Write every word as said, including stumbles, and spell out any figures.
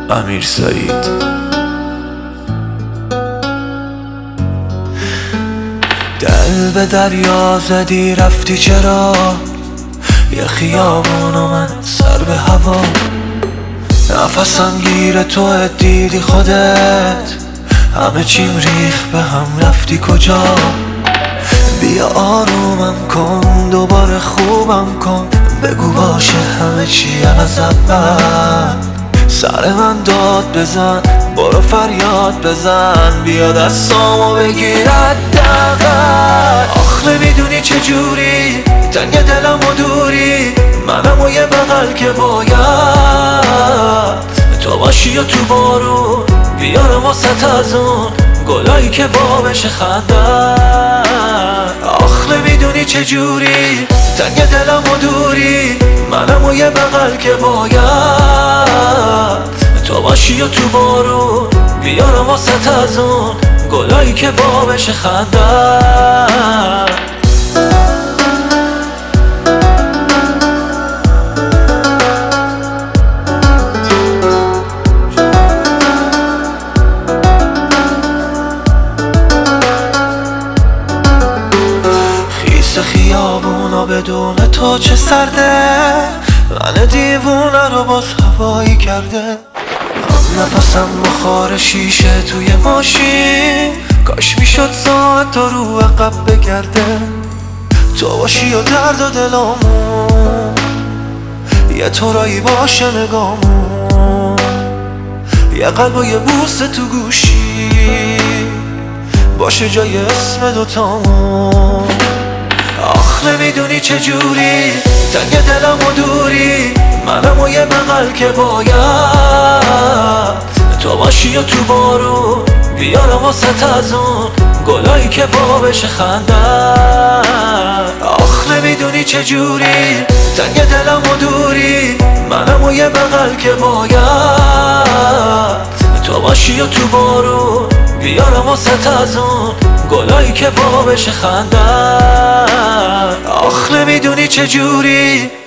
امیر سعید. دل به دریا زدی رفتی چرا؟ یه خیابون و من سر به هوا، نفسم گیر تو دیدی خودت، همه چیم ریخ به هم رفتی کجا؟ بیا آرومم کن دوباره خوبم کن، بگو باشه همه چی از اول، سر من داد بزن برو فریاد بزن، بیا دستامو بگیر حداقل. آخ نمیدونی چجوری تنگ دلم و دوری، منم و یه بغل که باید تو باشی و تو بارون بیارم واسط از اون گلایی که وا بشه خندن. آخ نمیدونی چجوری تنگ دلم و دوری، منم و یه بغل که باید تو باشی و تو بارون بیارم واسط از اون گلایی که وا بشه خندن. خیابونا بدون تو چه سرده، من دیوونه رو باز هوایی کرده، هم نفسم بخار شیشه توی ماشین، کاش میشد ساعت تا رو عقب بگرده، تو باشی و درد و دلامون یه طورایی باشه نگامون، یه قلب و یه بوسه تو گوشی باشه جای اسم دوتامون. آخ نمیدونی چجوری تنگ دلم و دوری، منم و یه بغل که باید تو باشی و تو بارون بیارم واسط از اون گلایی که وا بشه خندن. آخ نمیدونی چجوری تنگ دلم و دوری، منم و یه بغل که باید تو باشی و تو بارون بیارم واسط از اون گلایی که وا بشه خندن. آخ نمیدونی چجوری